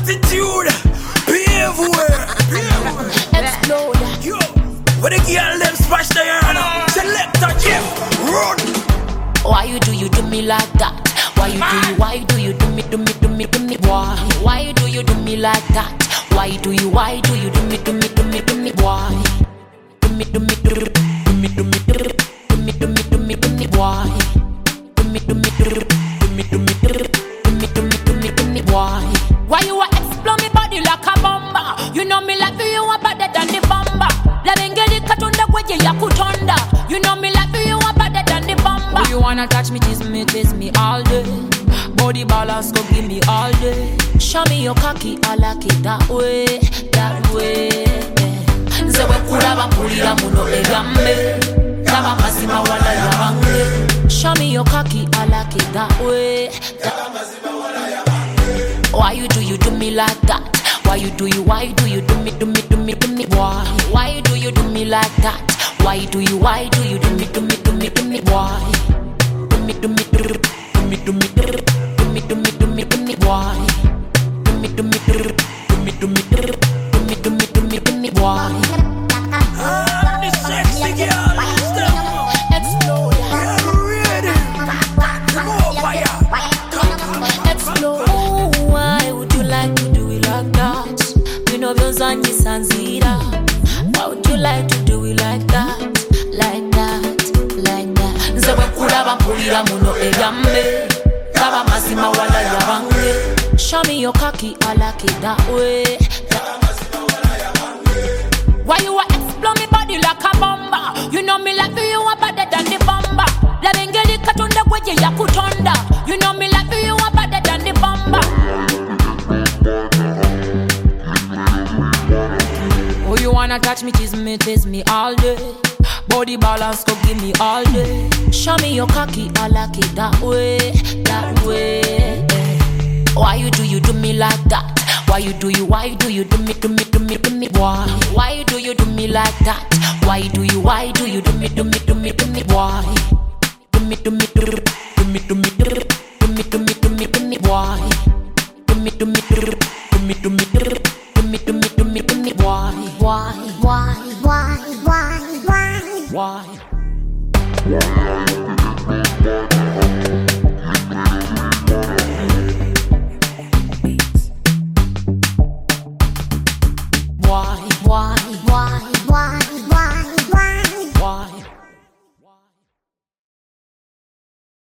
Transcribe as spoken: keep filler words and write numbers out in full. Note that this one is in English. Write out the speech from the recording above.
attitude, behave well. Explode. Yo, when the girl them smash the yarn, select a Jeff, run. Why you do you do me like that? Why you do you, why do you do me, do me, do me, do me, why? Why do you do me like that? Why do you, why do you do me, do me, do me, do me, why? Do me, do me, do me, do me, do me, do me, do me, do me, do me, why? Do me, do me, do me, do me, do me, do me, do me, do me, do me, why? Why you a explode me body like a bomba? You know me like you are better than the bomba. Let me get it cut on the way you put under. You know me like you are better than the bomba. You wanna touch me, tease me, tease me all day. Body balance go give me all day. Show me your cocky, I like it that way, that way. Nze we kula bapulira muno egambe. Taba mazima wala yabange. Show me your cocky, I like it that way. Taba mazima wala yabange. Why you do you do me like that? Why you do you, why do you do me, do me, do me, do me, why? Why do you do me like that? Why do you, why do you do me, do me, do me, do me, why? Do me, do me, do me, do me, do me. Do me, do me, do me, do me, why? Do me, do me, do me, do me, do me, do me, do me, do me, do me, why? Ah, the sexy girl, explode. Get ready. Come on, fire. Explode. Oh, why would you like to do it like that? You know Vyozanyi Sanzira. Why would you like to do it like that? Like that, like that. Nze we kula bapulira muno egambe. Taba mazima wala yabange. Show me your cocky, I like it that way. Why you a explode me body like a bomba? You know me like you are better than the bomba. Let me get it cut on the way you put under. You know me like you are better than the bomba. Oh, you wanna touch me, tease me, tease me all day. Body balance go give me all day. Show me your cocky, I like it that way, that way. Why you do you do me like that? Why you do you, why do you do me, do me, do me, do me, why? Why do you do me like that? Why do you, why do you do me, do me, do me, do me, why? Do me, do me, do me, do me, do me.